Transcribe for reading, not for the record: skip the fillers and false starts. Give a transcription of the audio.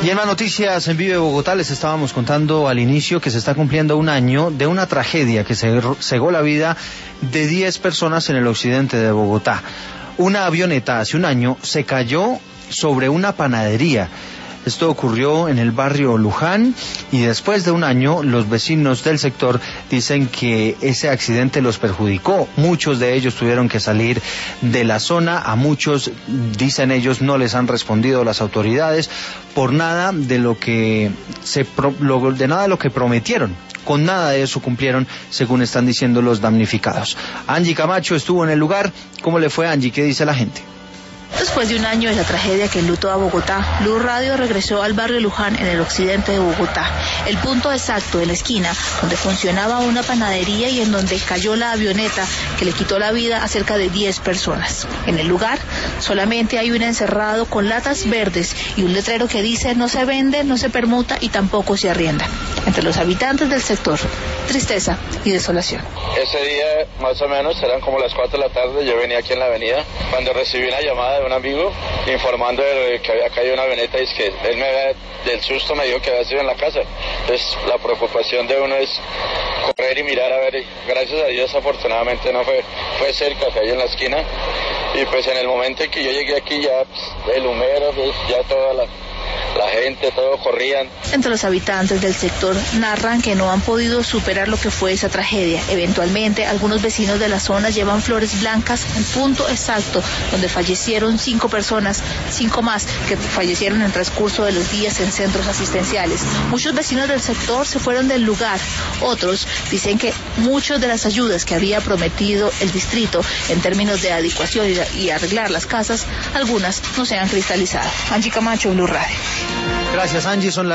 Y en más noticias en Vive Bogotá les estábamos contando al inicio que se está cumpliendo un año de una tragedia que cegó la vida de 10 personas en el occidente de Bogotá. Una avioneta hace un año se cayó sobre una panadería. Esto ocurrió en el barrio Luján y después de un año los vecinos del sector dicen que ese accidente los perjudicó. Muchos de ellos tuvieron que salir de la zona, a muchos, dicen ellos, no les han respondido las autoridades por nada de lo que prometieron. Con nada de eso cumplieron, según están diciendo los damnificados. Angie Camacho estuvo en el lugar. ¿Cómo le fue, Angie? ¿Qué dice la gente? Después de un año de la tragedia que enlutó a Bogotá, Blue Radio regresó al barrio Luján en el occidente de Bogotá, el punto exacto en la esquina donde funcionaba una panadería y en donde cayó la avioneta que le quitó la vida a cerca de 10 personas. En el lugar solamente hay un encerrado con latas verdes y un letrero que dice no se vende, no se permuta y tampoco se arrienda. Entre los habitantes del sector, tristeza y desolación. Ese día más o menos eran como las 4 de la tarde, yo venía aquí en la avenida cuando recibí una llamada de un amigo informando de que había caído una avioneta y es que él del susto me dijo que había sido en la casa. Entonces la preocupación de uno es correr y mirar a ver, gracias a Dios afortunadamente no fue cerca, fue ahí en la esquina y pues en el momento en que yo llegué aquí ya el humero, pues, ya toda la gente, todos corrían. Entre los habitantes del sector narran que no han podido superar lo que fue esa tragedia. Eventualmente, algunos vecinos de la zona llevan flores blancas al punto exacto donde fallecieron 5 personas, 5 más que fallecieron en el transcurso de los días en centros asistenciales. Muchos vecinos del sector se fueron del lugar. Otros dicen que muchas de las ayudas que había prometido el distrito en términos de adecuación y arreglar las casas, algunas no se han cristalizado. Angie Camacho, Blue Radio. Gracias, Angie.